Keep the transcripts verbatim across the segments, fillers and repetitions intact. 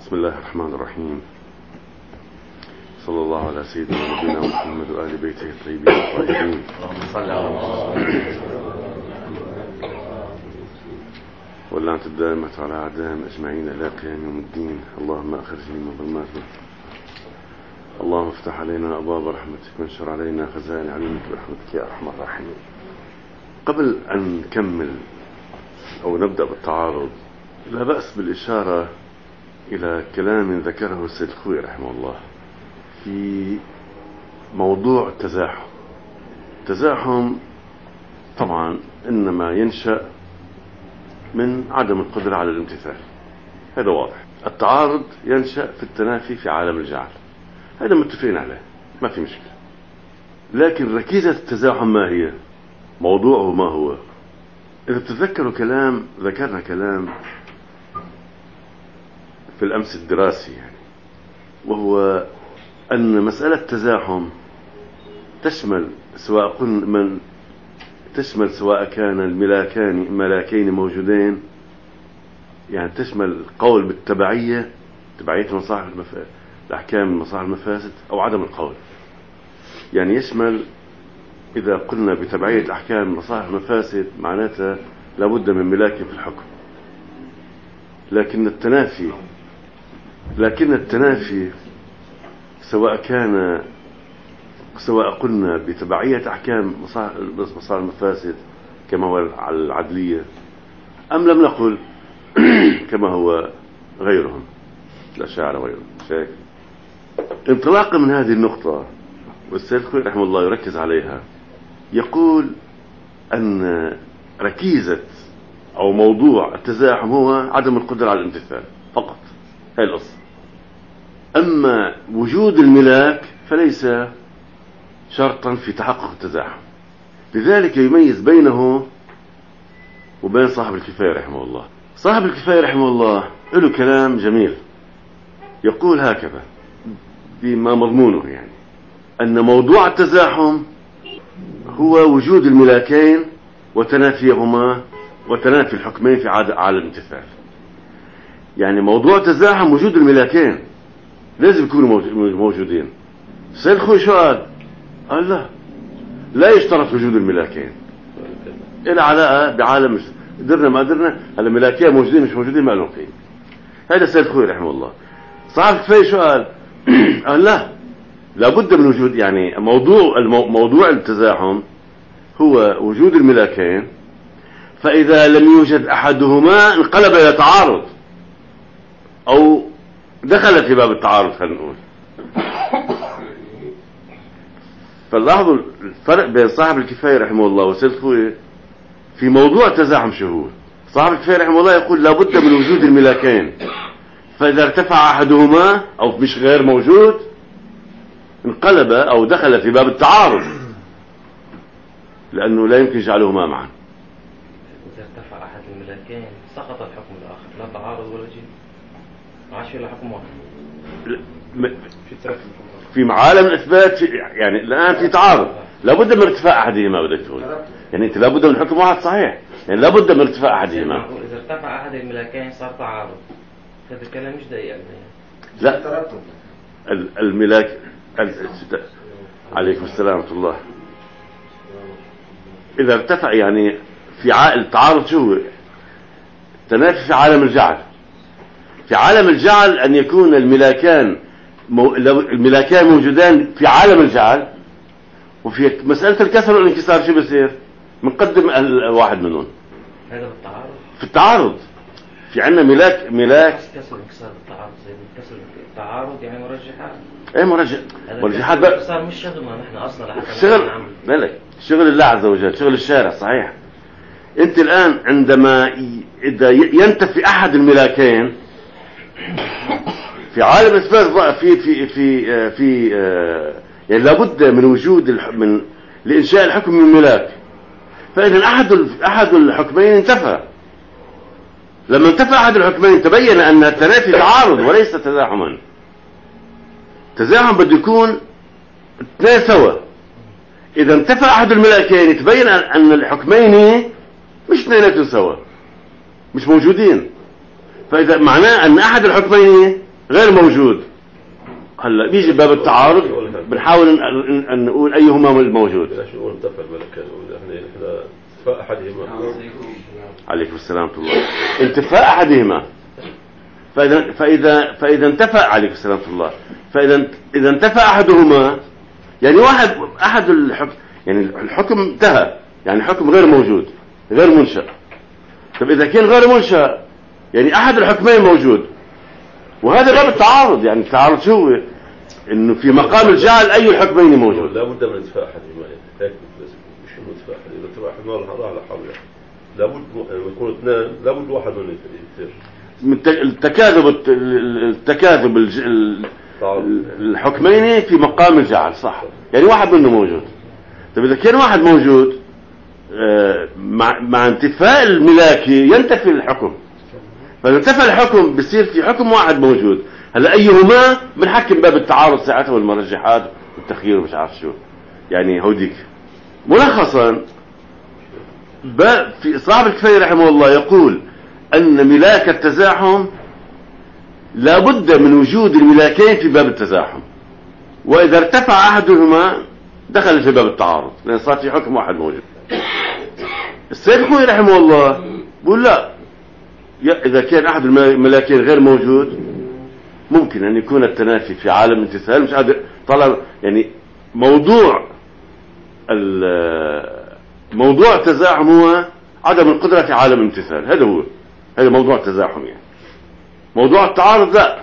بسم الله الرحمن الرحيم. صلى الله على سيدنا ونبينا محمد وآل بيته الطيبين الطاهرين. واللعنة الدائمة على أعدائهم أجمعين إلى قيام يوم الدين. اللهم أخرجني من ظلمات، اللهم افتح علينا أبواب رحمتك وانشر علينا خزائن علمك برحمتك يا أرحم الراحمين. قبل أن نكمل أو نبدأ بالتعارض، لا بأس بالإشارة إلى كلام ذكره السيد الخوئي رحمه الله في موضوع التزاحم. التزاحم طبعا إنما ينشأ من عدم القدرة على الامتثال، هذا واضح. التعارض ينشأ في التنافي في عالم الجعل، هذا متفقين عليه، ما في مشكلة. لكن ركيزة التزاحم ما هي؟ موضوعه ما هو؟ إذا تتذكروا كلام ذكرنا كلام في الأمس الدراسي يعني، وهو أن مسألة التزاحم تشمل سواء قلنا من تشمل سواء كان الملاكان ملاكين موجودين، يعني تشمل القول بالتبعية، تبعية مصالح المفاسد، الأحكام مصالح المفاسد، أو عدم القول. يعني يشمل إذا قلنا بتبعية أحكام مصالح المفاسد معناتها لابد من ملاك في الحكم. لكن التنافي لكن التنافي سواء كان سواء قلنا بتبعية أحكام مصالح المفاسد كما هو العدلية، أم لم نقل كما هو غيرهم الأشاعرة وغيرهم. شايف؟ انطلاقا من هذه النقطة، والسيد الخوئي رحمه الله يركز عليها، يقول أن ركيزة أو موضوع التزاحم هو عدم القدرة على الامتثال فقط، هاي القصة. أما وجود الملاك فليس شرطا في تحقق التزاحم. لذلك يميز بينه وبين صاحب الكفاية رحمه الله. صاحب الكفاية رحمه الله له كلام جميل، يقول هكذا بما مضمونه، يعني أن موضوع التزاحم هو وجود الملاكين وتنافيهما وتنافي الحكمين في عادة على الامتثال. يعني موضوع التزاحم وجود الملاكين لازم يكونوا موجودين. السيد الخوئي شو قال؟ قال لا لا يشترط وجود الملاكين، إلى علاقة بعالم قدرنا ما قدرنا، هلا الملاكين موجودين مش موجودين ما لهم قيمة. هذا السيد الخوئي رحمه الله. صاحب الكفاية شو قال؟ قال لا لابد من وجود، يعني موضوع موضوع التزاحم هو وجود الملاكين، فإذا لم يوجد أحدهما انقلب إلى تعارض أو دخل في باب التعارض. خلينا نقول فلاحظوا الفرق بين صاحب الكفاية رحمه الله والسيد الخوئي في موضوع التزاحم. شو هو؟ صاحب الكفاية رحمه الله يقول لابد من وجود الملاكين، فإذا ارتفع أحدهما أو مش غير موجود انقلب أو دخل في باب التعارض، لأنه لا يمكن جعلهما معا. إذا ارتفع أحد الملاكين سقط الحكم الآخر، لا تعارض ولا شيء، ما عادش إلا حكم واحد. في معالم الإثبات يعني الآن في تعارض، لابد من ارتفاع أحدهما. بدك تقول يعني أنت لابد من حكم واحد صحيح، يعني لابد من ارتفاع أحدهما. إذا ارتفع أحد الملاكين صار تعارض، هذا الكلام مش دقيق. لا الملاك عليكم السلام ورحمة الله. إذا ارتفع يعني في عائل تعارض، شو هو؟ تنافي في عالم الجعل. في عالم الجعل أن يكون الملاكان مو... الملاكان موجودان في عالم الجعل، وفي مسألة الكسر والانكسار شو بصير؟ بنقدم الواحد منهم. هذا بالتعارض. في التعارض في عندنا ملاك ملاك كسر والانكسار بالتعارض، زي الكسر التعارض يعني مرجحات. ايه مرجح مرجحات بقى. صار مش شغلنا نحن اصلا حتى شغل مالك، شغل الله عز وجل، شغل الشارع صحيح. انت الان عندما اذا ينتفي احد الملاكين في عالم اثبات في في في في يعني لابد من وجود من لانشاء الحكم من ملاك. فاذا احد احد الحكمين انتفى. لما انتفى احد الحكمين تبين ان التنافي تعارض وليس تزاحما. تزاحم بده يكون اثنين سوا. اذا انتفى احد الملاكين يتبين ان الحكمين مش اثنيناتهم سوا، مش موجودين. فاذا معناه ان احد الحكمين غير موجود. هلا بيجي باب التعارض بنحاول ان, أن نقول ايهما الموجود. شو انتفى الملكان؟ احنا احنا انتفاء احدهما. عليكم السلام ورحمه الله. انتفاء احدهما. فاذا فاذا فاذا انتفى عليكم السلام ورحمه الله. فاذا اذا انتفى احدهما يعني واحد احد الحكم يعني الحكم انتهى، يعني الحكم غير موجود غير منشأ. طب اذا كان غير منشأ يعني احد الحكمين موجود، وهذا باب التعارض. يعني التعارض شو هو؟ انه في مقام الجعل اي الحكمين موجود. لا بد من انتفاء احدهما، هيك مش انه انتفاء احدهما، اذا انتفاء احدهما راح لحاله. لابد يكون اثنين، لابد واحد منهم يصير من التكاذب التكاذب الحكمين في مقام الجعل، صح؟ يعني واحد منه موجود. طيب اذا كان واحد موجود مع مع انتفاء الملاكي ينتفي الحكم. فاذا انتفى الحكم بصير في حكم واحد موجود. هلا ايهما بنحكم باب التعارض ساعتها والمرجحات والتخيير ومش عارف شو. يعني هوديك ملخصا في صاحب الكفاية رحمه الله يقول أن ملاك التزاحم لا بد من وجود الملاكين في باب التزاحم، وإذا ارتفع أحدهما دخل في باب التعارض لأن صار في حكم واحد موجود. السيد خوي رحمه الله بقول لا، إذا كان أحد الملاكين غير موجود ممكن أن يكون التنافي في عالم امتثال. مش قادر طلع يعني موضوع موضوع التزاحم هو عدم القدرة في عالم امتثال. هذا هو هذا موضوع التزاحم. يعني موضوع التعارض لا،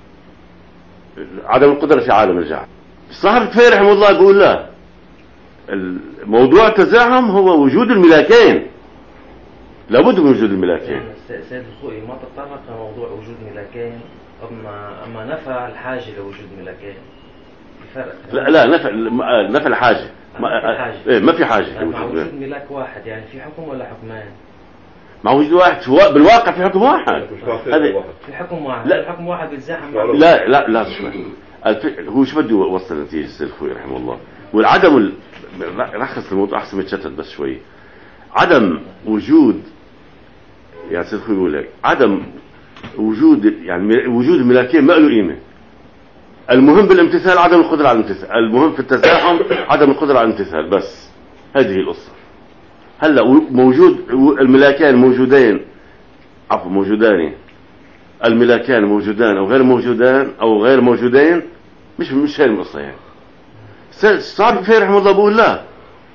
عدم القدرة في عالم الجعل. صاحب الكفاية رحمه الله بيقول لا، موضوع التزاحم هو وجود الملاكين، لابد من وجود الملاكين. سيد الخوئي ما تطرق لموضوع وجود ملاكين، أما أما نفى الحاجة لوجود ملاكين. الفرق لا لا نفى نفى الحاجة. ما, إيه ما في حاجة يعني مع وجود ملاك واحد يعني في حكم ولا حكمان؟ مع وجود واحد بالواقع في حكم واحد. هذا في حكم واحد. لا الحكم واحد بيتزاحم. لا لا لا شوي. هو شو بده يوصل نتيجة السيد الخوي رحمه الله؟ والعدم ال... رخص الموضوع أحسن ما يتشتت بس شوي. عدم وجود يعني السيد الخوي يقول لك عدم وجود يعني وجود الملاكين ما له قيمة. المهم بالامتثال عدم القدرة على الامتثال، المهم في التزاحم عدم القدرة على الامتثال بس. هذه القصة. هلا موجود الملاكان موجودين، عفوا موجودان، الملاكان موجودان او غير موجودان او غير موجودين مش مش هي القصة. يعني صاحب الكفاية رحمه الله بقول لا،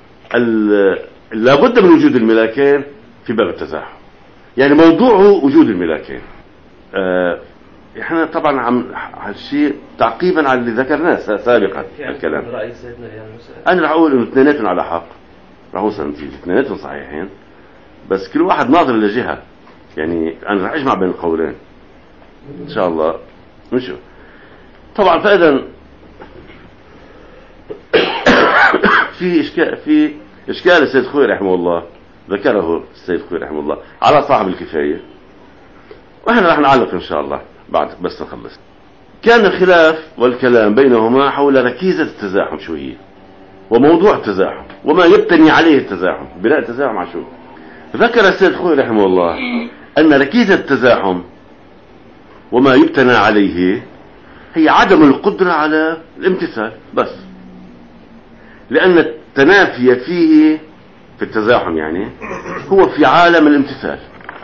لابد من وجود الملاكين في باب التزاحم. يعني موضوعه وجود الملاكين. آه احنا طبعا عم هالشيء تعقيبا على اللي ذكرناه سابقا الكلام. انا رح اقول انه اثنيناتهم على حق، رح اوصل نتيجه اثنيناتهم صحيحين، بس كل واحد ناظر لجهه. يعني انا رح اجمع بين القولين ان شاء الله نشوف. طبعا فاذا في اشكال في اشكال السيد خوي رحمه الله ذكره السيد خوي رحمه الله على صاحب الكفايه، واحنا رح نعلق ان شاء الله بعد بس نخلص. كان الخلاف والكلام بينهما حول ركيزة التزاحم شو هي، وموضوع التزاحم، وما يبتني عليه التزاحم، بناء التزاحم على شو. ذكر السيد خوي رحمه الله أن ركيزة التزاحم وما يبتنى عليه هي عدم القدرة على الامتثال بس، لأن التنافي فيه في التزاحم يعني هو في عالم الامتثال.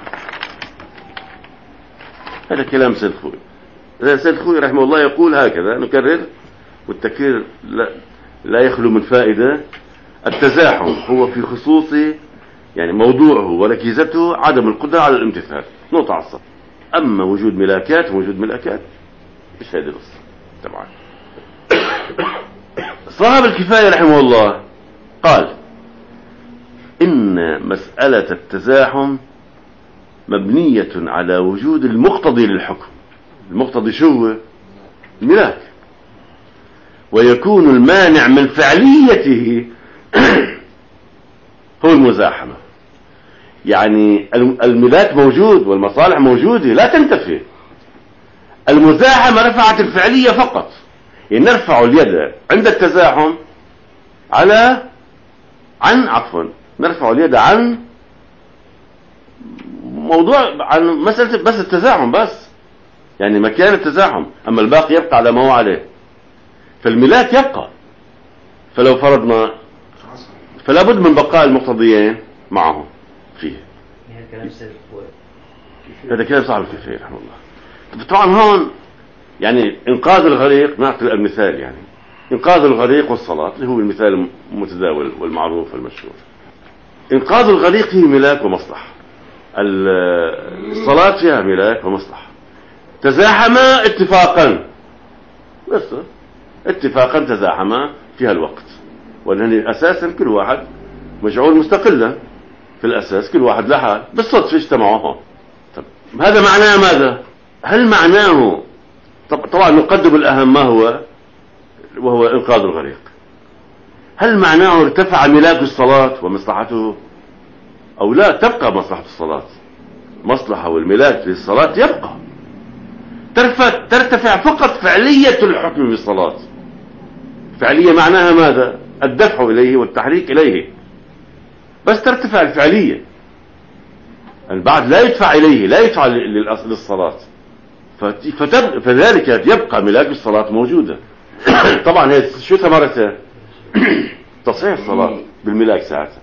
هذا كلام سيد خوي. سيد خوي رحمه الله يقول هكذا، نكرر والتكرير لا, لا يخلو من فائدة. التزاحم هو في خصوص يعني موضوعه وركيزته عدم القدرة على الامتثال، نقطة على السطر. أما وجود ملاكات ووجود ملاكات مش هذه القصة طبعا. صاحب الكفاية رحمه الله قال إن مسألة التزاحم مبنية على وجود المقتضي للحكم. المقتضي شو هو؟ الملاك. ويكون المانع من فعليته هو المزاحمة. يعني الملاك موجود والمصالح موجودة لا تنتفي. المزاحمة رفعت الفعلية فقط. يعني نرفع اليد عند التزاحم على عن عفوا نرفع اليد عن موضوع عن مسألة بس التزاحم بس. يعني مكان التزاحم، أما الباقي يبقى على ما هو عليه. فالملاك يبقى. فلو فرضنا فلا بد من بقاء المقتضيين معهم فيه. هذا كلام صاحب الكفاية رحمه الله. طبعا هون يعني إنقاذ الغريق، نعطي المثال يعني إنقاذ الغريق والصلاة اللي هو المثال المتداول والمعروف والمشهور. إنقاذ الغريق فيه ملاك ومصلحة، الصلاة فيها ملاك ومصلحة، تزاحما اتفاقا، بس اتفاقا تزاحما فيها الوقت، وأنني أساسا كل واحد مجعول مستقلا في الأساس، كل واحد لحال بالصدفة اجتمعوا هون. طب هذا معناه ماذا؟ هل معناه طبعا نقدم الأهم ما هو وهو إنقاذ الغريق. هل معناه ارتفع ملاك الصلاة ومصلحته أو لا؟ تبقى مصلحة الصلاة، مصلحة والملاك للصلاة يبقى، ترتفع فقط فعلية الحكم بالصلاة. فعلية معناها ماذا؟ الدفع إليه والتحريك إليه، بس ترتفع الفعلية. البعض لا يدفع إليه، لا يدفع للصلاة، فذلك يبقى ملاك الصلاة موجودة. طبعا هي شو ثمرتها؟ تصحيح الصلاة بالملاك ساعتها.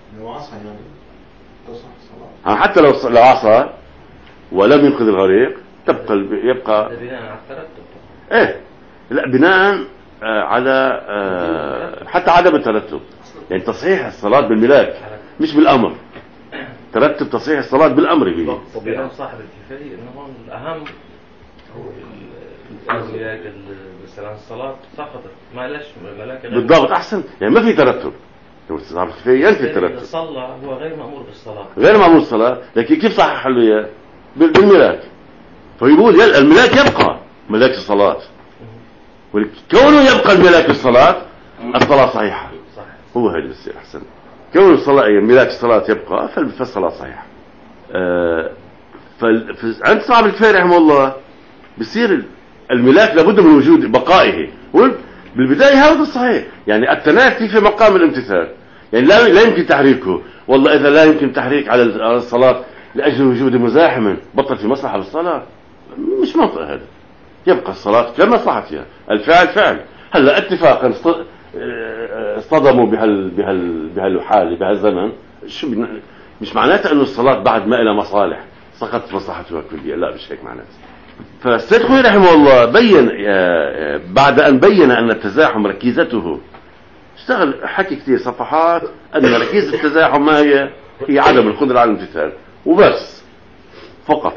حتى لو لو عصى ولم ينقذ الغريق تبقى يبقى بناء على الترتب. ايه لا بناء آه على آه حتى عدم الترتب، يعني تصحيح الصلاة بالملاك مش بالأمر. ترتب تصحيح الصلاة بالأمر به. طبيعي صاحب الكفاية إنه الأهم هو الملاك مثلا الصلاة سقطت ما ليش ملاك بالضبط. أحسن، يعني ما في ترتب. صاحب الكفاية ينفي الترتب. صلى هو غير مأمور بالصلاة، غير مأمور بالصلاة، لكن كيف صحح له إياه؟ بالملاك. فيقول الملاك يبقى ملاك الصلاة، كونه يبقى الملاك الصلاة الصلاة صحيحة. هو هذا بصير أحسن. كون الصلاة ملاك الصلاة يبقى فالصلاة صحيحة. آه فعند صاحب الكفاية رحمه الله بصير الملاك لابد من وجود بقائه. بالبداية هذا الصحيح، يعني التنافي في مقام الامتثال، يعني لا لا يمكن تحريكه. والله إذا لا يمكن تحريك على الصلاة لأجل وجود مزاحم بطل في مصلحة بالصلاة، مش منطق هذا. يبقى الصلاة كما صحتها، الفعل فعل. هلا اتفاقا اصطدموا بهال بهال بهالحالة بهالزمن، شو مش معناتها انه الصلاة بعد ما لها مصالح سقطت مصلحتها كلية، لا مش هيك معناتها. فالسيد خوي رحمه الله بين بعد ان بين ان التزاحم ركيزته، اشتغل حكي كثير صفحات ان ركيزة التزاحم ما هي؟ هي عدم القدرة على الامتثال وبس فقط.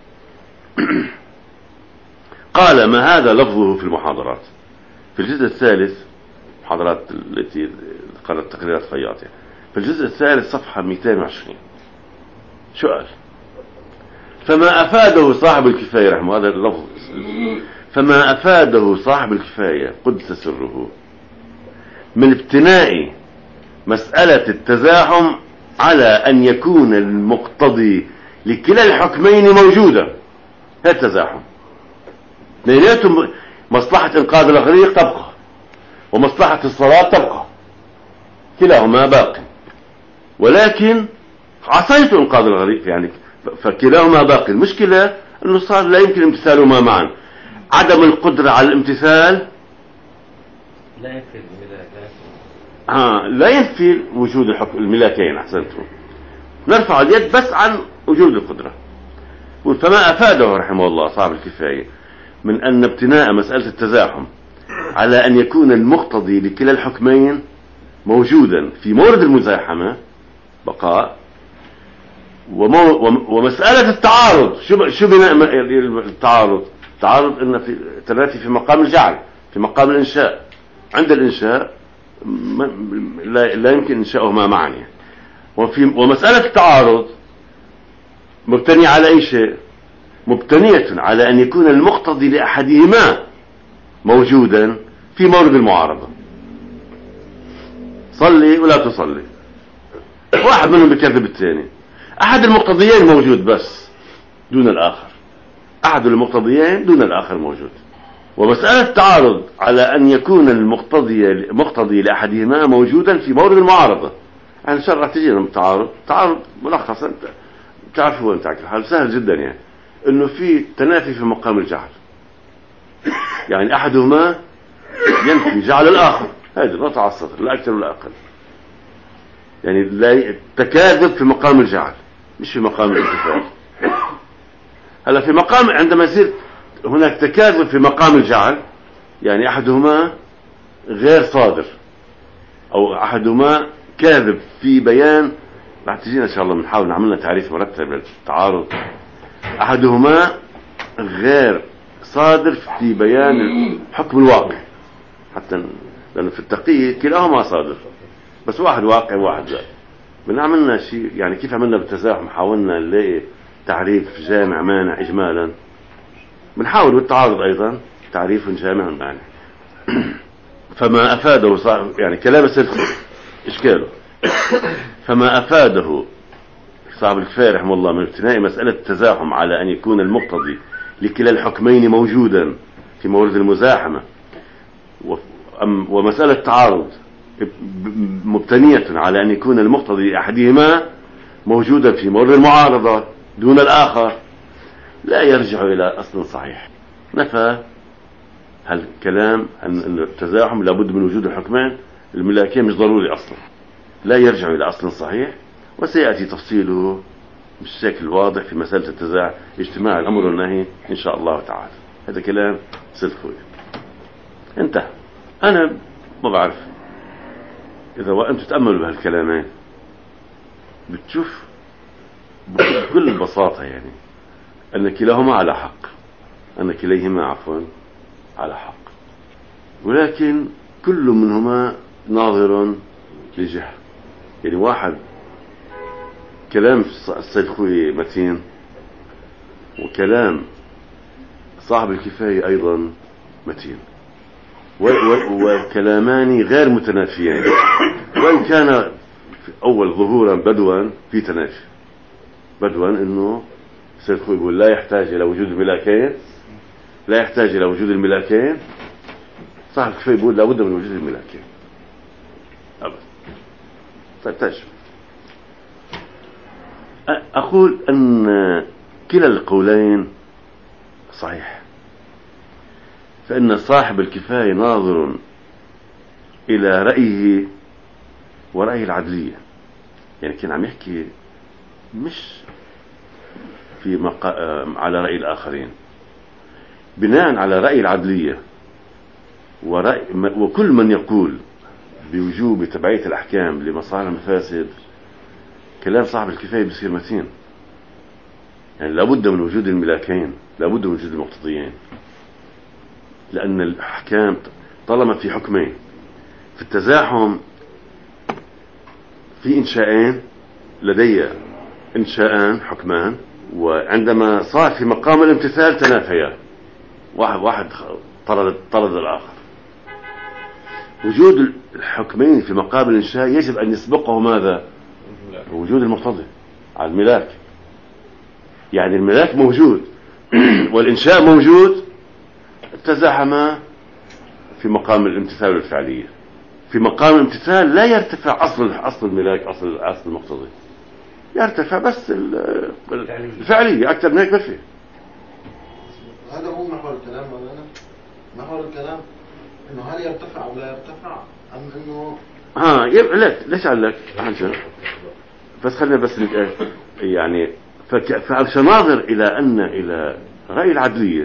قال ما هذا لفظه في المحاضرات في الجزء الثالث، محاضرات التي قرأت تقريرات خياطة في الجزء الثالث صفحة مئتين وعشرين. شو قال؟ فما أفاده صاحب الكفاية رحمه هذا اللفظ، فما أفاده صاحب الكفاية قدس سره من ابتناء مسألة التزاحم على أن يكون المقتضي لكلا الحكمين موجودا. هذا التزاحم اثنيناتهم، مصلحة إنقاذ الغريق تبقى ومصلحة الصلاة تبقى، كلاهما باقي، ولكن عصيت إنقاذ الغريق يعني فكلاهما باقي. المشكلة أنه صار لا يمكن امتثالهما معا. عدم القدرة على الامتثال لا ينفي الملاك، ها لا ينفي وجود الحكم الملاكين. أحسنتم. نرفع اليد بس عن وجود القدرة. فما أفاده رحمه الله صاحب الكفاية من أن ابتناء مسألة التزاحم على أن يكون المقتضي لكلا الحكمين موجودا في مورد المزاحمة بقاء، ومو ومسألة التعارض. شو شو بناء التعارض؟ التعارض إن في تنافي في مقام الجعل، في مقام الإنشاء. عند الإنشاء لا, لا يمكن إنشاؤهما معا. وفي ومسألة التعارض مبتنية على أي شيء؟ مبتنية على أن يكون المقتضي لأحدهما موجودا في مورد المعارضة. صلي ولا تصلي، واحد منهم بكذب الثاني، أحد المقتضيين موجود بس دون الآخر، أحد المقتضيين دون الآخر موجود. ومسألة التعارض على أن يكون المقتضي مقتضي لأحدهما موجودا في مورد المعارضة. يعني شرع تجينا التعارض، تعارض ملخصا تعرفوا أنت على الحال سهل جدا، يعني إنه في تنافي في مقام الجعل. يعني أحدهما ينفي جعل الآخر. هذه نقطة على السطر، لا أكثر ولا أقل. يعني لا تكاذب في مقام الجعل مش في مقام الانتفاع. هلا في مقام عندما يصير هناك تكاذب في مقام الجعل، يعني أحدهما غير صادر أو أحدهما كاذب في بيان. راح تجينا إن شاء الله بنحاول نعمل لنا تعريف مرتب للتعارض. أحدهما غير صادر في بيان حكم الواقع، حتى لأنه في التقييد كلاهما صادر، بس واحد واقع وواحد لا. بنعملنا شيء يعني كيف عملنا بالتزاحم، حاولنا نلاقي تعريف جامع مانع إجمالا، بنحاول بالتعارض أيضا تعريف جامع مانع. فما أفاده صاحب يعني كلام السلسل إشكاله، فما أفاده صاحب الكفاية رحمه الله من ابتناء مسألة التزاحم على أن يكون المقتضي لكلا الحكمين موجودا في مورد المزاحمة، ومسألة التعارض مبتنية على أن يكون المقتضي أحدهما موجودا في مورد المعارضة دون الآخر، لا يرجع إلى أصل صحيح. نفى هالكلام أن التزاحم لابد من وجود الحكمين الملاكين مش ضروري أصلا، لا يرجع إلى أصل صحيح، وسيأتي تفصيله بالشكل واضح في مسألة التزاحم اجتماع الأمر والنهي إن شاء الله تعالى. هذا كلام سلفوي انتهى. أنا ما بعرف إذا وأنتم تتأملوا بهالكلامين بتشوف بكل بساطة يعني أن كلاهما على حق، أن كليهما عفوا على حق، ولكن كل منهما ناظر لجهة. يعني واحد كلام السيد خوي متين، وكلام صاحب الكفاية أيضا متين، وكلامان غير متنافيين، وإن كان في أول ظهورا بدوا في تنافي. بدوا إنه السيد خوي يقول لا يحتاج إلى وجود الملاكين، لا يحتاج إلى وجود الملاكين. صاحب الكفاية يقول لا بد من وجود الملاكين أبدا. طيب تجب أقول أن كلا القولين صحيح، فإن صاحب الكفاية ناظر إلى رأيه ورأي العدلية. يعني كان عم يحكي مش في مقا... على رأي الآخرين، بناء على رأي العدلية ورأي وكل من يقول بوجوب تبعية الأحكام لمصالح المفاسد. كلام صاحب الكفاية بصير متين، يعني لابد من وجود الملاكين، لابد من وجود المقتضيين، لأن الأحكام طالما في حكمين في التزاحم، في إنشاءين لدي إنشاءان حكمان، وعندما صار في مقام الامتثال تنافيا، واحد واحد طرد طرد الآخر. وجود الحكمين في مقام الإنشاء يجب أن يسبقه ماذا؟ وجود المقتضي على الملاك. يعني الملاك موجود والإنشاء موجود، تزاحما في مقام الامتثال والفعلية. في مقام الامتثال لا يرتفع أصل أصل الملاك، أصل أصل المقتضي، يرتفع بس الفعلية، أكثر من هيك ما في. هذا هو محور الكلام مولانا. محور الكلام إنه هل يرتفع أو لا يرتفع، أم إنه ها يبقى لك ليش قال لك عشان بس خلينا بس نك... يعني فك... فالشناظر إلى أن إلى رأي العدلية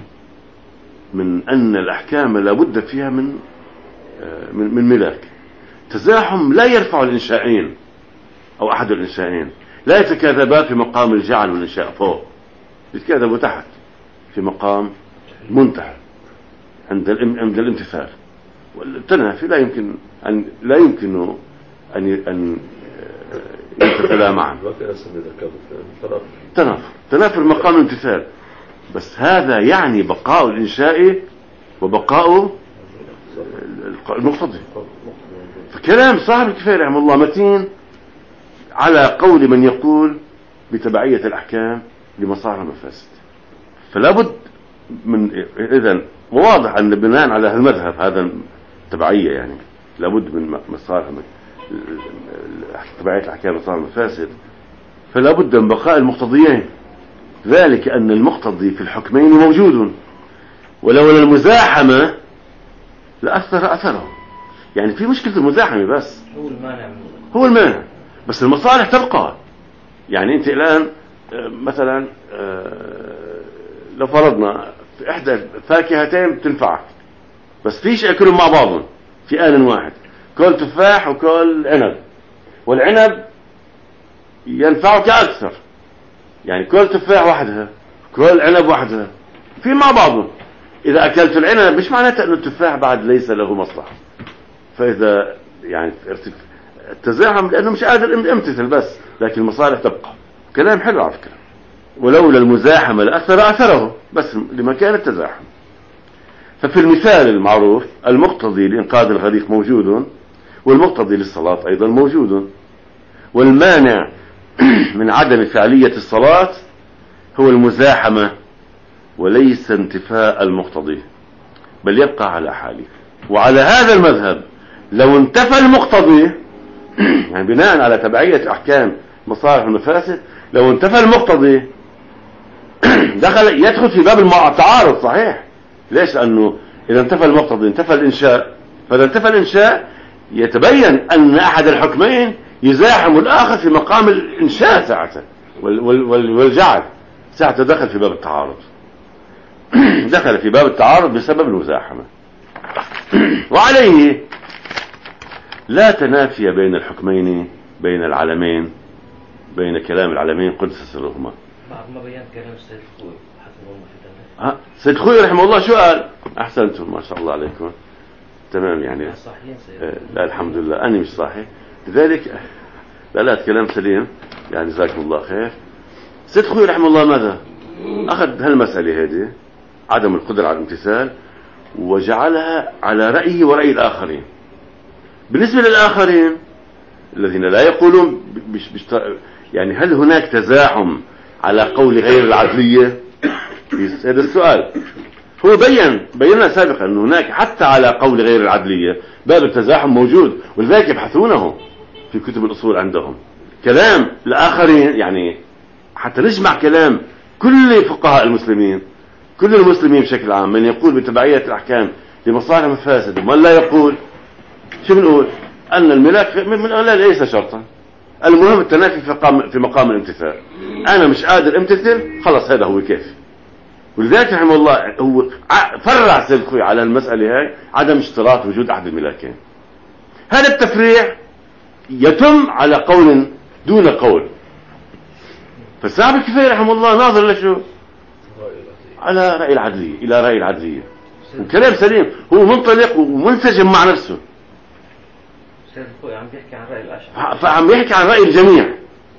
من أن الأحكام لابد فيها من من, من ملاك. تزاحم لا يرفع الإنشاءين أو أحد الإنشاءين، لا يتكاذبا في مقام الجعل والإنشاء فوق، يتكاذبوا تحت في مقام منتهى عند عند الامتثال. والتنافي لا يمكن أن لا يمكن أن أن يمتثلا معا. تنافر تنافر مقام الامتثال، بس هذا يعني بقاء الإنشاء وبقاء المقتضي. فكلام صاحب الكفاية رحمه الله متين على قول من يقول بتبعية الأحكام لمصالح المفاسد. فلا بد من إذن واضح أن بناء على المذهب هذا التبعية يعني لابد من مصالح تبعية الأحكام لمصالح المفاسد، فلا بد من بقاء المقتضيين، ذلك أن المقتضي في الحكمين موجود، ولولا المزاحمة لأثر أثره. يعني في مشكلة المزاحمة بس هو المانع من هو المانع، بس المصالح تبقى. يعني أنت الآن مثلا لو فرضنا في إحدى فاكهتين تنفعك، بس فيش أكلهم مع بعضهم في آن واحد، كل تفاح وكل عنب، والعنب ينفعك أكثر، يعني كل تفاح وحدها كل عنب وحدها في مع بعضهم. إذا أكلت العنب مش معناته أن التفاح بعد ليس له مصلحة. فإذا يعني التزاحم لأنه مش قادر امتثل بس، لكن المصالح تبقى. كلام حلو على فكرة. ولولا المزاحمة لأثر أثره، بس لمكان التزاحم. ففي المثال المعروف المقتضي لإنقاذ الغريق موجود، والمقتضي للصلاة أيضا موجود، والمانع من عدم فعلية الصلاة هو المزاحمة وليس انتفاء المقتضي، بل يبقى على حاله. وعلى هذا المذهب لو انتفى المقتضي يعني بناء على تبعية أحكام مصالح والمفاسد، لو انتفى المقتضي دخل يدخل في باب التعارض. صحيح. ليش؟ لأنه إذا انتفى المقتضي انتفى الإنشاء، فإذا انتفى الإنشاء يتبين أن أحد الحكمين يزاحم الآخر في مقام الإنشاء ساعته والجعل، ساعته دخل في باب التعارض. دخل في باب التعارض بسبب المزاحمة. وعليه لا تنافي بين الحكمين، بين العلمين، بين كلام العلمين قدس سرهما. بعد ما بيان كلام السيد الخوي حسب الله في ها سيد خوي رحمه الله شو قال؟ أحسنتم ما شاء الله عليكم. تمام يعني صحيحين سيد. آه لا الحمد لله أنا مش صحيح، لذلك لا لا كلام سليم يعني جزاكم الله خير. سيد خوي رحمه الله ماذا أخذ هالمسألة هذه عدم القدرة على الامتثال وجعلها على رأيه ورأي الآخرين. بالنسبة للآخرين الذين لا يقولون بش بش يعني هل هناك تزاحم على قول غير العدلية؟ هذا السؤال. هو بيّن بيّننا سابقا أن هناك حتى على قول غير العدلية باب التزاحم موجود، ولذلك يبحثونه في كتب الأصول عندهم. كلام الآخرين يعني حتى نجمع كلام كل فقهاء المسلمين، كل المسلمين بشكل عام، من يقول بتبعية الأحكام لمصالح المفاسد ومن لا يقول. شو بنقول؟ أن الملاك من لا ليس شرطا، المهم التنافي في مقام في مقام الامتثال. أنا مش قادر امتثل، خلص هذا هو كيف. ولذلك رحمه الله هو فرع سيد خوي على المسألة هاي عدم اشتراط وجود أحد الملاكين. هذا التفريع يتم على قول دون قول. فالصاحب الكفاية رحمه الله ناظر لشو؟ على رأي العدلية، إلى رأي العدلية. وكلام سليم، هو منطلق ومنسجم مع نفسه. سيد الخوي عم بيحكي عن رأي الأشعري، فعم يحكي عن رأي الجميع.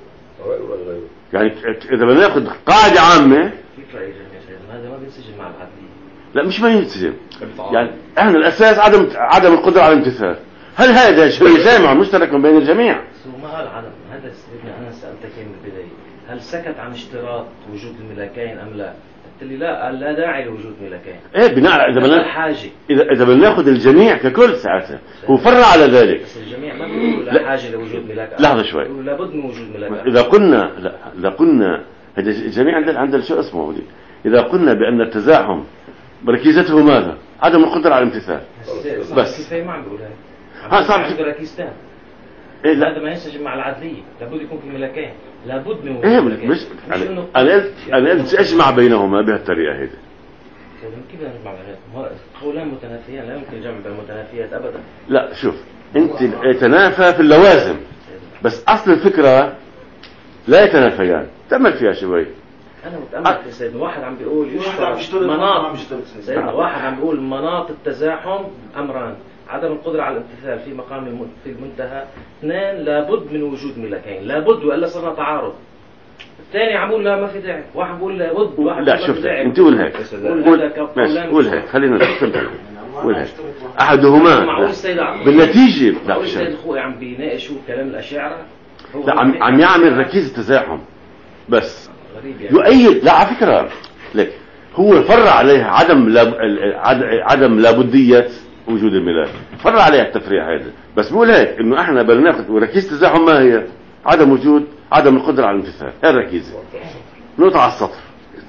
يعني إذا بدنا ناخذ قاعدة عامة، كيف رأي الجميع سيدنا؟ هذا ما بينسجم مع العدلية. لا مش ما ينسجم. يعني احنا الأساس عدم عدم القدرة على الامتثال. هل هذا شيء جامع مشترك بين الجميع؟ هو ما قال عدم. هذا سيدنا أنا سألتك من البداية، هل سكت عن اشتراط وجود الملاكين أم لا؟ قلت لي لا، قال لا داعي لوجود ملاكين. ايه بناء على اذا بدنا حاجه، اذا اذا بدنا ناخذ الجميع ككل ساعتها هو فرع على ذلك. بس الجميع ما بيقولوا لا, لا حاجه لوجود ملاك. لحظه شوي، بيقولوا لابد من وجود ملاك. اذا قلنا لا اذا قلنا هذا الجميع عندنا عندنا شو اسمه ودي. اذا قلنا بان التزاحم بركيزته ماذا؟ عدم القدره على الامتثال. بس كيف ما عم بقول هاي؟ ها صار عنده ركيزتان. إيه لا. هذا ما ينسجم مع العدليه، لابد يكون في ملاكين، لابد من وجود إيه ملاكين. مش انا انا انا قلت اجمع بينهما بهالطريقه هذه. كيف بدنا نجمع بينهم؟ قولان متنافيان، لا يمكن الجمع بين المتنافيات ابدا. لا شوف انت يتنافى في اللوازم، بس اصل الفكره لا يتنافيان. تأمل فيها شوي. انا متأمل في سيدنا واحد عم بيقول يشترط مناط سيدنا واحد عم بيقول مناط التزاحم امران: عدم القدرة على الامتثال في مقام في المنتهى، اثنين لابد من وجود ملكين، لابد والا صرنا تعارض. الثاني عم بقول لا ما في داعي، واحد بقول لابد، واحد لا شوف انت قول هيك، قول ماشي قول هيك، خلينا نفهم. قول هيك احدهما بالنتيجه. لا السيد الخوي عم بيناقشوا كلام الاشاعره، لا عم عم يعمل ركيزه تزاحم بس غريب يعني. يؤيد. لا على فكره لك هو فرع عليها عدم لاب... عدم لابديه وجود الملاك، فرع عليها التفريع هذا. بس بقول هيك انه احنا بدنا ناخذ وركيزه التزاحم ما هي؟ عدم وجود عدم القدره على الامتثال. هي الركيزه. نقطه على السطر.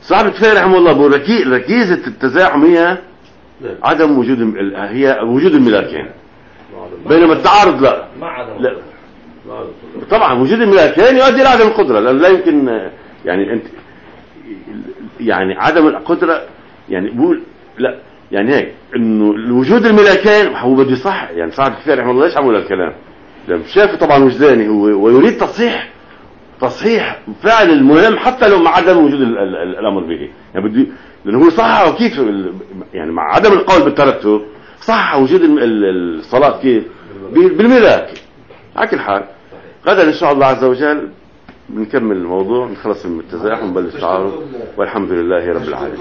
صاحب الكفاية رحمه الله بقول ركي- ركيزة التزاحم هي نعم. عدم وجود الم- هي وجود الملاكين، ما عدم- بينما التعارض لا. ما عدم لا ما عدم. طبعا وجود الملاكين يؤدي الى عدم القدرة، لأن لا يمكن يعني انت يعني عدم القدرة يعني بقول لا يعني هيك انه وجود الملاكين هو بده يصح. يعني صاحب الكفاية رحمه الله ليش عمل الكلام؟ لأن شايف طبعا وجداني هو ويريد تصحيح تصحيح فعل المهم حتى لو مع عدم وجود ال ال ال الامر به. يعني بده لانه هو صحح كيف يعني مع عدم القول بالترتب صحح وجود ال- ال- الصلاة كيف بالملاك. على كل حال غدا ان شاء الله عز وجل بنكمل الموضوع، نخلص من التزاحم ونبلش تعارض، والحمد لله رب العالمين.